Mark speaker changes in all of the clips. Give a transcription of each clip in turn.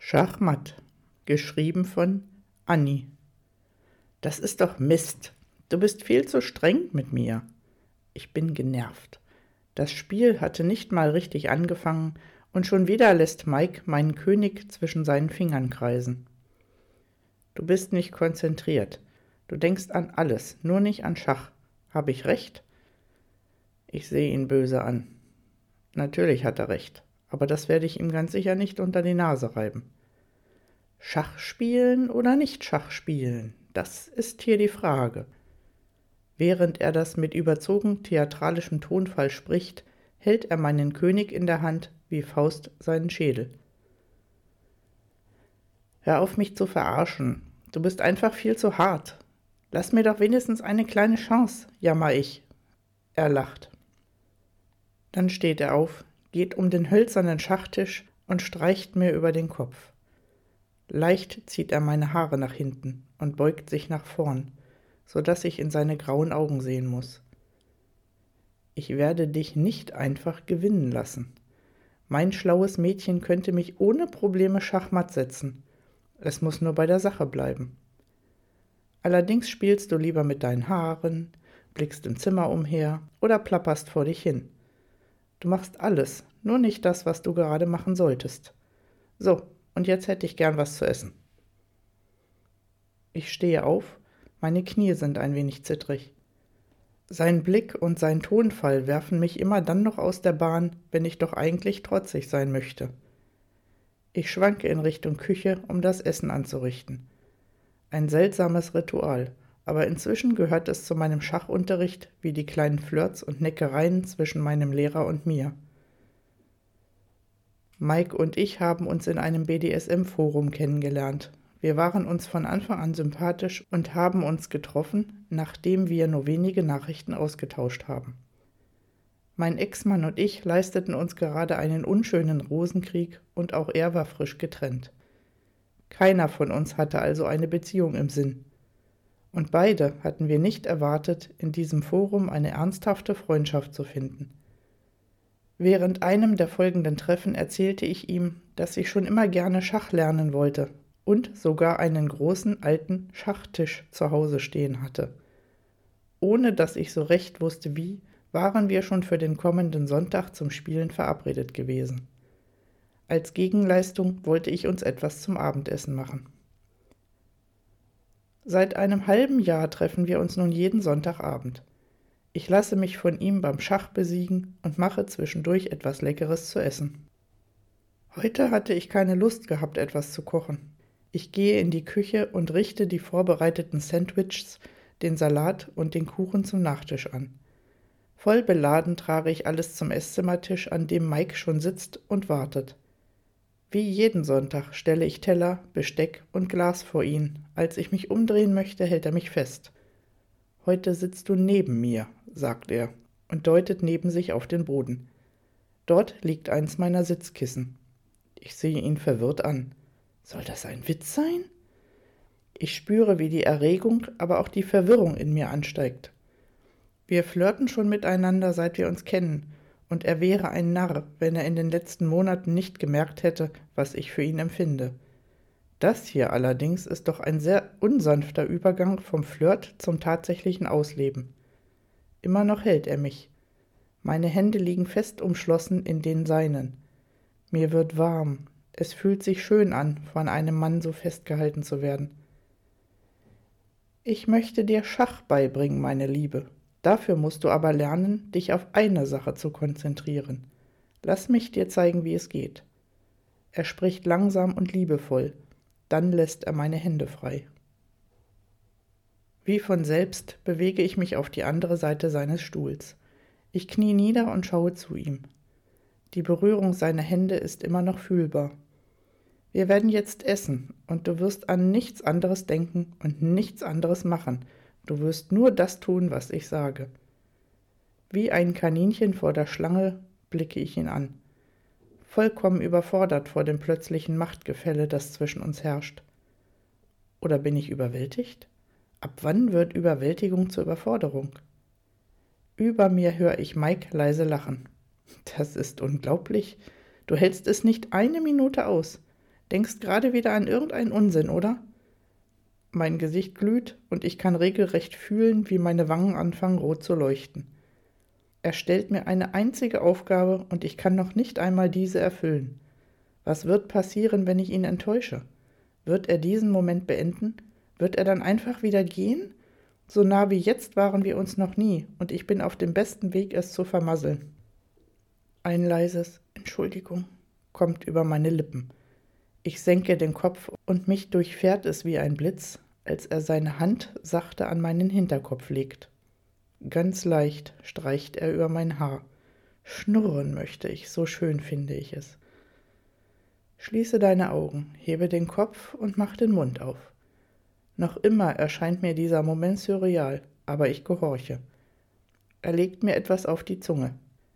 Speaker 1: Schachmatt, geschrieben von Anni. Das ist doch Mist. Du bist viel zu streng mit mir. Ich bin genervt. Das Spiel hatte nicht mal richtig angefangen und schon wieder lässt Mike meinen König zwischen seinen Fingern kreisen. Du bist nicht konzentriert. Du denkst an alles, nur nicht an Schach. Habe ich recht? Ich sehe ihn böse an. Natürlich hat er recht, aber das werde ich ihm ganz sicher nicht unter die Nase reiben. Schach spielen oder nicht Schach spielen, das ist hier die Frage. Während er das mit überzogen theatralischem Tonfall spricht, hält er meinen König in der Hand, wie Faust seinen Schädel. Hör auf, mich zu verarschen. Du bist einfach viel zu hart. Lass mir doch wenigstens eine kleine Chance, jammer ich. Er lacht. Dann steht er auf, geht um den hölzernen Schachtisch und streicht mir über den Kopf. Leicht zieht er meine Haare nach hinten und beugt sich nach vorn, so dass ich in seine grauen Augen sehen muss. Ich werde dich nicht einfach gewinnen lassen. Mein schlaues Mädchen könnte mich ohne Probleme schachmatt setzen. Es muss nur bei der Sache bleiben. Allerdings spielst du lieber mit deinen Haaren, blickst im Zimmer umher oder plapperst vor dich hin. Du machst alles, nur nicht das, was du gerade machen solltest. So, und jetzt hätte ich gern was zu essen. Ich stehe auf, meine Knie sind ein wenig zittrig. Sein Blick und sein Tonfall werfen mich immer dann noch aus der Bahn, wenn ich doch eigentlich trotzig sein möchte. Ich schwanke in Richtung Küche, um das Essen anzurichten. Ein seltsames Ritual, aber inzwischen gehört es zu meinem Schachunterricht wie die kleinen Flirts und Neckereien zwischen meinem Lehrer und mir. Mike und ich haben uns in einem BDSM-Forum kennengelernt. Wir waren uns von Anfang an sympathisch und haben uns getroffen, nachdem wir nur wenige Nachrichten ausgetauscht haben. Mein Ex-Mann und ich leisteten uns gerade einen unschönen Rosenkrieg und auch er war frisch getrennt. Keiner von uns hatte also eine Beziehung im Sinn. Und beide hatten wir nicht erwartet, in diesem Forum eine ernsthafte Freundschaft zu finden. Während einem der folgenden Treffen erzählte ich ihm, dass ich schon immer gerne Schach lernen wollte und sogar einen großen alten Schachtisch zu Hause stehen hatte. Ohne dass ich so recht wusste wie, waren wir schon für den kommenden Sonntag zum Spielen verabredet gewesen. Als Gegenleistung wollte ich uns etwas zum Abendessen machen. Seit einem halben Jahr treffen wir uns nun jeden Sonntagabend. Ich lasse mich von ihm beim Schach besiegen und mache zwischendurch etwas Leckeres zu essen. Heute hatte ich keine Lust gehabt, etwas zu kochen. Ich gehe in die Küche und richte die vorbereiteten Sandwiches, den Salat und den Kuchen zum Nachtisch an. Voll beladen trage ich alles zum Esszimmertisch, an dem Mike schon sitzt und wartet. Wie jeden Sonntag stelle ich Teller, Besteck und Glas vor ihn. Als ich mich umdrehen möchte, hält er mich fest. »Heute sitzt du neben mir«, sagt er und deutet neben sich auf den Boden. Dort liegt eins meiner Sitzkissen. Ich sehe ihn verwirrt an. Soll das ein Witz sein? Ich spüre, wie die Erregung, aber auch die Verwirrung in mir ansteigt. Wir flirten schon miteinander, seit wir uns kennen, und er wäre ein Narr, wenn er in den letzten Monaten nicht gemerkt hätte, was ich für ihn empfinde. Das hier allerdings ist doch ein sehr unsanfter Übergang vom Flirt zum tatsächlichen Ausleben. Immer noch hält er mich. Meine Hände liegen fest umschlossen in den seinen. Mir wird warm. Es fühlt sich schön an, von einem Mann so festgehalten zu werden. Ich möchte dir Schach beibringen, meine Liebe. Dafür musst du aber lernen, dich auf eine Sache zu konzentrieren. Lass mich dir zeigen, wie es geht. Er spricht langsam und liebevoll. Dann lässt er meine Hände frei. Wie von selbst bewege ich mich auf die andere Seite seines Stuhls. Ich knie nieder und schaue zu ihm. Die Berührung seiner Hände ist immer noch fühlbar. Wir werden jetzt essen und du wirst an nichts anderes denken und nichts anderes machen. Du wirst nur das tun, was ich sage. Wie ein Kaninchen vor der Schlange blicke ich ihn an. Vollkommen überfordert vor dem plötzlichen Machtgefälle, das zwischen uns herrscht. Oder bin ich überwältigt? Ab wann wird Überwältigung zur Überforderung? Über mir höre ich Mike leise lachen. Das ist unglaublich. Du hältst es nicht eine Minute aus. Denkst gerade wieder an irgendeinen Unsinn, oder? Mein Gesicht glüht und ich kann regelrecht fühlen, wie meine Wangen anfangen rot zu leuchten. Er stellt mir eine einzige Aufgabe und ich kann noch nicht einmal diese erfüllen. Was wird passieren, wenn ich ihn enttäusche? Wird er diesen Moment beenden? Wird er dann einfach wieder gehen? So nah wie jetzt waren wir uns noch nie und ich bin auf dem besten Weg, es zu vermasseln. Ein leises Entschuldigung kommt über meine Lippen. Ich senke den Kopf und mich durchfährt es wie ein Blitz, als er seine Hand sachte an meinen Hinterkopf legt. Ganz leicht streicht er über mein Haar. Schnurren möchte ich, so schön finde ich es. Schließe deine Augen, hebe den Kopf und mach den Mund auf. Noch immer erscheint mir dieser Moment surreal, aber ich gehorche. Er legt mir etwas auf die Zunge.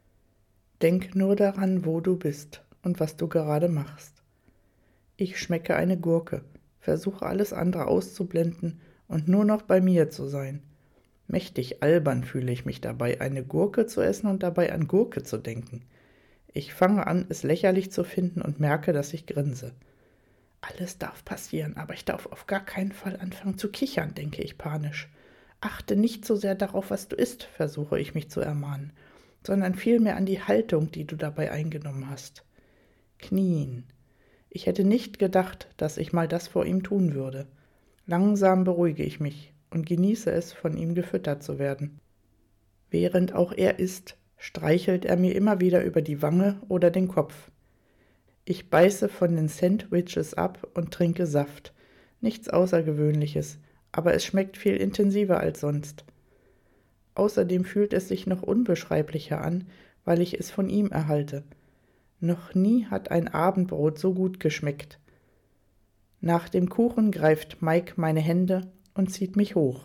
Speaker 1: Denk nur daran, wo du bist und was du gerade machst. Ich schmecke eine Gurke, versuche alles andere auszublenden und nur noch bei mir zu sein. Mächtig albern fühle ich mich dabei, eine Gurke zu essen und dabei an Gurke zu denken. Ich fange an, es lächerlich zu finden und merke, dass ich grinse. Alles darf passieren, aber ich darf auf gar keinen Fall anfangen zu kichern, denke ich panisch. Achte nicht so sehr darauf, was du isst, versuche ich mich zu ermahnen, sondern vielmehr an die Haltung, die du dabei eingenommen hast. Knien. Ich hätte nicht gedacht, dass ich mal das vor ihm tun würde. Langsam beruhige ich mich und genieße es, von ihm gefüttert zu werden. Während auch er isst, streichelt er mir immer wieder über die Wange oder den Kopf. Ich beiße von den Sandwiches ab und trinke Saft. Nichts Außergewöhnliches, aber es schmeckt viel intensiver als sonst. Außerdem fühlt es sich noch unbeschreiblicher an, weil ich es von ihm erhalte. Noch nie hat ein Abendbrot so gut geschmeckt. Nach dem Kuchen greift Mike meine Hände und zieht mich hoch.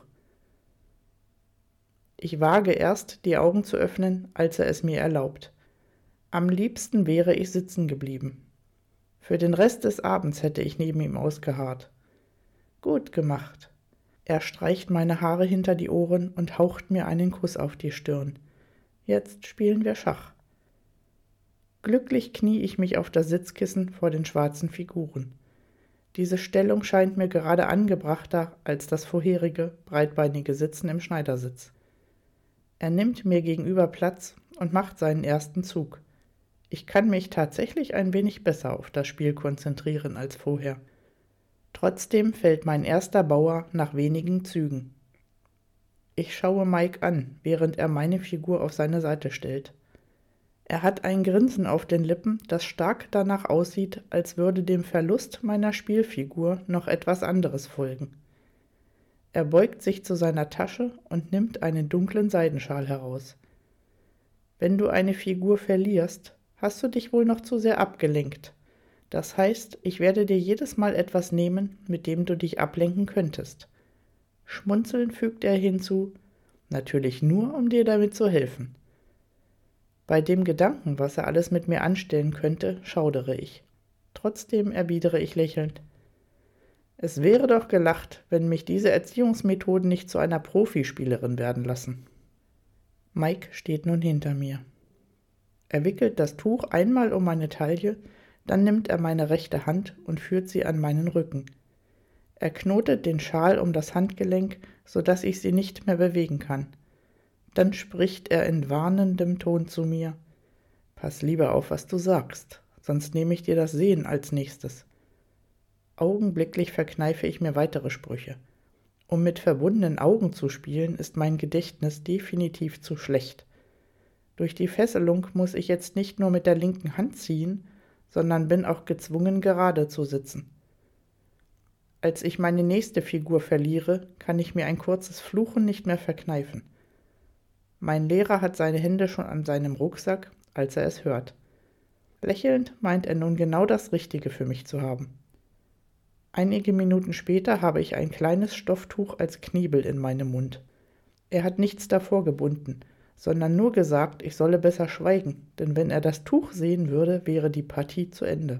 Speaker 1: Ich wage erst, die Augen zu öffnen, als er es mir erlaubt. Am liebsten wäre ich sitzen geblieben. Für den Rest des Abends hätte ich neben ihm ausgeharrt. Gut gemacht. Er streicht meine Haare hinter die Ohren und haucht mir einen Kuss auf die Stirn. Jetzt spielen wir Schach. Glücklich knie ich mich auf das Sitzkissen vor den schwarzen Figuren. Diese Stellung scheint mir gerade angebrachter als das vorherige, breitbeinige Sitzen im Schneidersitz. Er nimmt mir gegenüber Platz und macht seinen ersten Zug. Ich kann mich tatsächlich ein wenig besser auf das Spiel konzentrieren als vorher. Trotzdem fällt mein erster Bauer nach wenigen Zügen. Ich schaue Mike an, während er meine Figur auf seine Seite stellt. Er hat ein Grinsen auf den Lippen, das stark danach aussieht, als würde dem Verlust meiner Spielfigur noch etwas anderes folgen. Er beugt sich zu seiner Tasche und nimmt einen dunklen Seidenschal heraus. Wenn du eine Figur verlierst, hast du dich wohl noch zu sehr abgelenkt. Das heißt, ich werde dir jedes Mal etwas nehmen, mit dem du dich ablenken könntest. Schmunzelnd fügt er hinzu, natürlich nur, um dir damit zu helfen. Bei dem Gedanken, was er alles mit mir anstellen könnte, schaudere ich. Trotzdem erwidere ich lächelnd: Es wäre doch gelacht, wenn mich diese Erziehungsmethoden nicht zu einer Profispielerin werden lassen. Mike steht nun hinter mir. Er wickelt das Tuch einmal um meine Taille, dann nimmt er meine rechte Hand und führt sie an meinen Rücken. Er knotet den Schal um das Handgelenk, sodass ich sie nicht mehr bewegen kann. Dann spricht er in warnendem Ton zu mir: Pass lieber auf, was du sagst, sonst nehme ich dir das Sehen als nächstes. Augenblicklich verkneife ich mir weitere Sprüche. Um mit verbundenen Augen zu spielen, ist mein Gedächtnis definitiv zu schlecht. Durch die Fesselung muss ich jetzt nicht nur mit der linken Hand ziehen, sondern bin auch gezwungen, gerade zu sitzen. Als ich meine nächste Figur verliere, kann ich mir ein kurzes Fluchen nicht mehr verkneifen. Mein Lehrer hat seine Hände schon an seinem Rucksack, als er es hört. Lächelnd meint er nun genau das Richtige für mich zu haben. Einige Minuten später habe ich ein kleines Stofftuch als Knebel in meinem Mund. Er hat nichts davor gebunden, sondern nur gesagt, ich solle besser schweigen, denn wenn er das Tuch sehen würde, wäre die Partie zu Ende.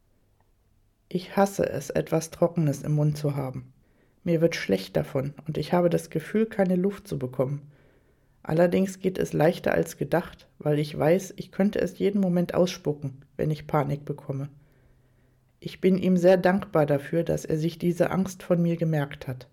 Speaker 1: Ich hasse es, etwas Trockenes im Mund zu haben. Mir wird schlecht davon und ich habe das Gefühl, keine Luft zu bekommen. Allerdings geht es leichter als gedacht, weil ich weiß, ich könnte es jeden Moment ausspucken, wenn ich Panik bekomme. Ich bin ihm sehr dankbar dafür, dass er sich diese Angst von mir gemerkt hat.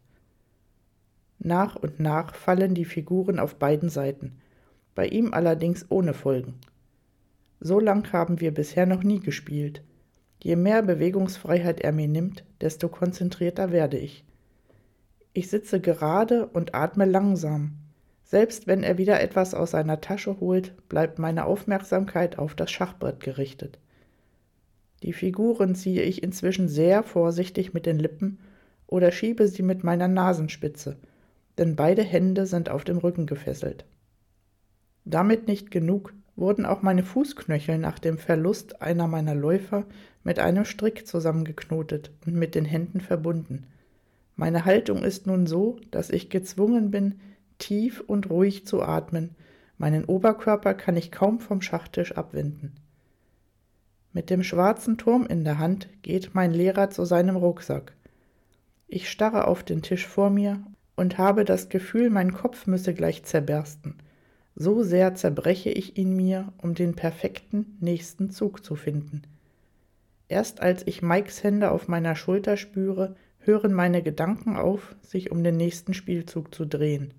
Speaker 1: Nach und nach fallen die Figuren auf beiden Seiten, bei ihm allerdings ohne Folgen. So lang haben wir bisher noch nie gespielt. Je mehr Bewegungsfreiheit er mir nimmt, desto konzentrierter werde ich. Ich sitze gerade und atme langsam. Selbst wenn er wieder etwas aus seiner Tasche holt, bleibt meine Aufmerksamkeit auf das Schachbrett gerichtet. Die Figuren ziehe ich inzwischen sehr vorsichtig mit den Lippen oder schiebe sie mit meiner Nasenspitze, denn beide Hände sind auf dem Rücken gefesselt. Damit nicht genug, wurden auch meine Fußknöchel nach dem Verlust einer meiner Läufer mit einem Strick zusammengeknotet und mit den Händen verbunden. Meine Haltung ist nun so, dass ich gezwungen bin, tief und ruhig zu atmen. Meinen Oberkörper kann ich kaum vom Schachtisch abwenden. Mit dem schwarzen Turm in der Hand geht mein Lehrer zu seinem Rucksack. Ich starre auf den Tisch vor mir und habe das Gefühl, mein Kopf müsse gleich zerbersten. So sehr zerbreche ich ihn mir, um den perfekten nächsten Zug zu finden. Erst als ich Mikes Hände auf meiner Schulter spüre, hören meine Gedanken auf, sich um den nächsten Spielzug zu drehen.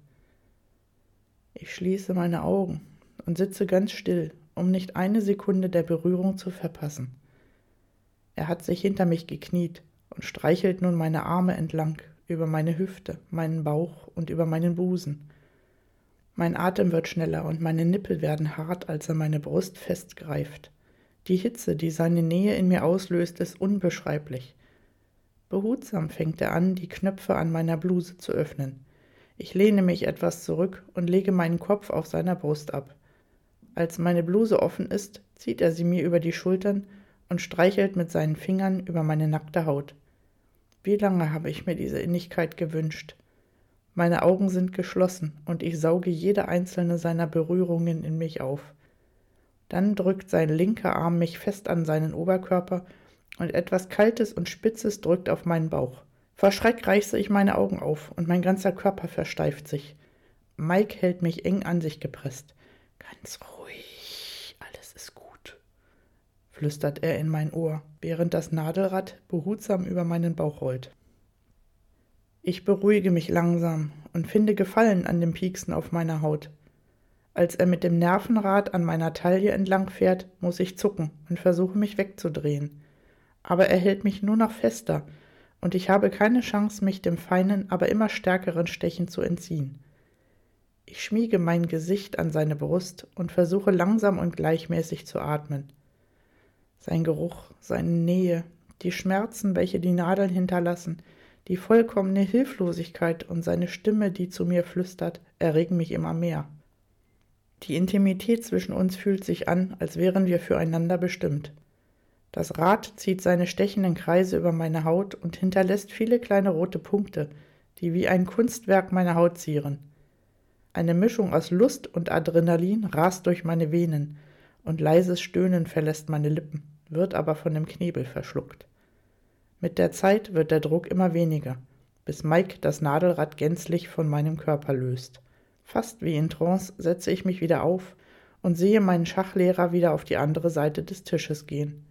Speaker 1: Ich schließe meine Augen und sitze ganz still, um nicht eine Sekunde der Berührung zu verpassen. Er hat sich hinter mich gekniet und streichelt nun meine Arme entlang, über meine Hüfte, meinen Bauch und über meinen Busen. Mein Atem wird schneller und meine Nippel werden hart, als er meine Brust festgreift. Die Hitze, die seine Nähe in mir auslöst, ist unbeschreiblich. Behutsam fängt er an, die Knöpfe an meiner Bluse zu öffnen. Ich lehne mich etwas zurück und lege meinen Kopf auf seiner Brust ab. Als meine Bluse offen ist, zieht er sie mir über die Schultern und streichelt mit seinen Fingern über meine nackte Haut. Wie lange habe ich mir diese Innigkeit gewünscht? Meine Augen sind geschlossen und ich sauge jede einzelne seiner Berührungen in mich auf. Dann drückt sein linker Arm mich fest an seinen Oberkörper und etwas Kaltes und Spitzes drückt auf meinen Bauch. Vor Schreck reiße ich meine Augen auf und mein ganzer Körper versteift sich. Mike hält mich eng an sich gepresst. »Ganz ruhig, alles ist gut«, flüstert er in mein Ohr, während das Nadelrad behutsam über meinen Bauch rollt. Ich beruhige mich langsam und finde Gefallen an dem Pieksen auf meiner Haut. Als er mit dem Nervenrad an meiner Taille entlang fährt, muss ich zucken und versuche mich wegzudrehen. Aber er hält mich nur noch fester und ich habe keine Chance, mich dem feinen, aber immer stärkeren Stechen zu entziehen. Ich schmiege mein Gesicht an seine Brust und versuche langsam und gleichmäßig zu atmen. Sein Geruch, seine Nähe, die Schmerzen, welche die Nadeln hinterlassen, die vollkommene Hilflosigkeit und seine Stimme, die zu mir flüstert, erregen mich immer mehr. Die Intimität zwischen uns fühlt sich an, als wären wir füreinander bestimmt. Das Rad zieht seine stechenden Kreise über meine Haut und hinterlässt viele kleine rote Punkte, die wie ein Kunstwerk meine Haut zieren. Eine Mischung aus Lust und Adrenalin rast durch meine Venen und leises Stöhnen verlässt meine Lippen, wird aber von dem Knebel verschluckt. Mit der Zeit wird der Druck immer weniger, bis Mike das Nadelrad gänzlich von meinem Körper löst. Fast wie in Trance setze ich mich wieder auf und sehe meinen Schachlehrer wieder auf die andere Seite des Tisches gehen.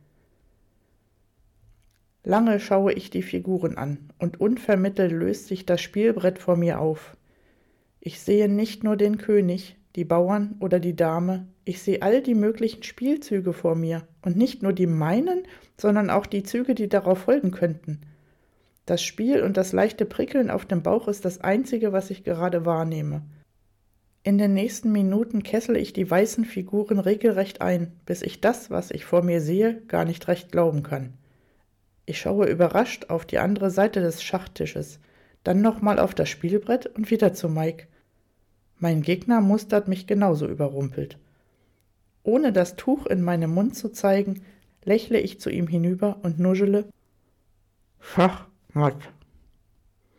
Speaker 1: Lange schaue ich die Figuren an und unvermittelt löst sich das Spielbrett vor mir auf. Ich sehe nicht nur den König, die Bauern oder die Dame, ich sehe all die möglichen Spielzüge vor mir und nicht nur die meinen, sondern auch die Züge, die darauf folgen könnten. Das Spiel und das leichte Prickeln auf dem Bauch ist das Einzige, was ich gerade wahrnehme. In den nächsten Minuten kessele ich die weißen Figuren regelrecht ein, bis ich das, was ich vor mir sehe, gar nicht recht glauben kann. Ich schaue überrascht auf die andere Seite des Schachtisches, dann nochmal auf das Spielbrett und wieder zu Mike. Mein Gegner mustert mich genauso überrumpelt. Ohne das Tuch in meinem Mund zu zeigen, lächle ich zu ihm hinüber und nuschele: »Schachmatt.«